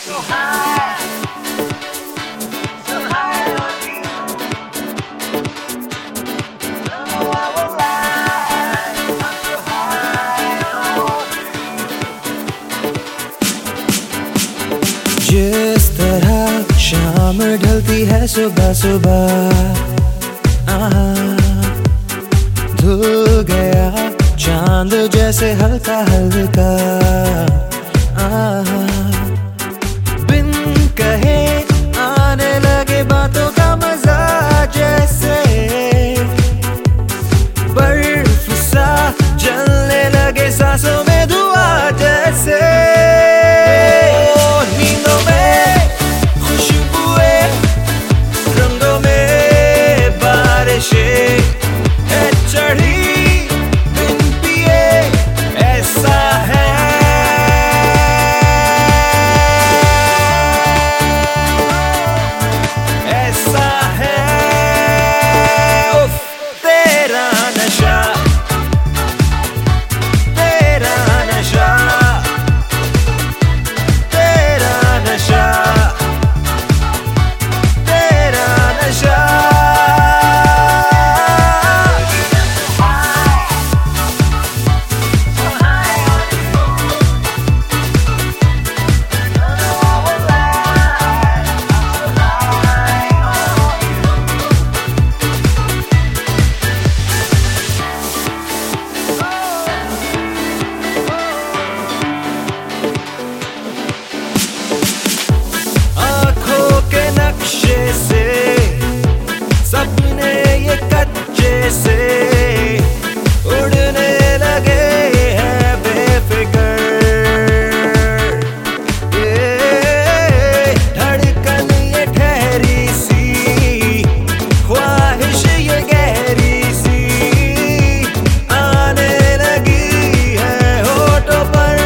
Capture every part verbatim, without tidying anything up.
so high, so high on you. Don't know why we're right. I'm so high on you. जिस तरह शाम ढलती है सुबह सुबह, धुल गया चांद जैसे हल्का हल्का, बिन कहे आने लगे बातों का मजा, जैसे बर्फ सा जलने लगे सांसों में धुआं, जैसे नींदों में खुशबुएं, रंगों में बारिशें है चढ़ी बिन पिए, ऐसा है ऐसा है उफ, तेरा नशा तेरा नशा तेरा नशा तेरा नशा। से सपने ये कच्चे से उड़ने लगे हैं बेफिकर, ये धड़कन ये ठहरी सी, ख्वाहिश ये गहरी सी आने लगी है होठों पर।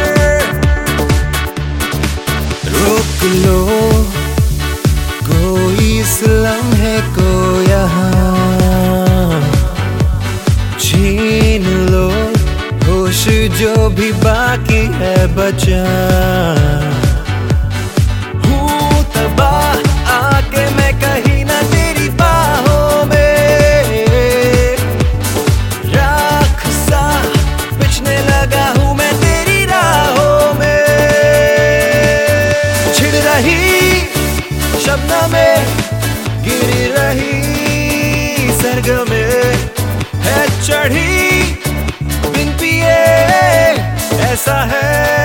रोक लो कोई इस लम्हे को यहाँ, छीन लो होश जो भी बाकी है बचा। हूँ तबाह आके मैं कहीं ना तेरी बाहों में, राख सा बिछने लगा हूँ मैं तेरी राहों में। छिड़ रही शबनम में गिर रही सरग में है चढ़ी बिन पिए, ऐसा है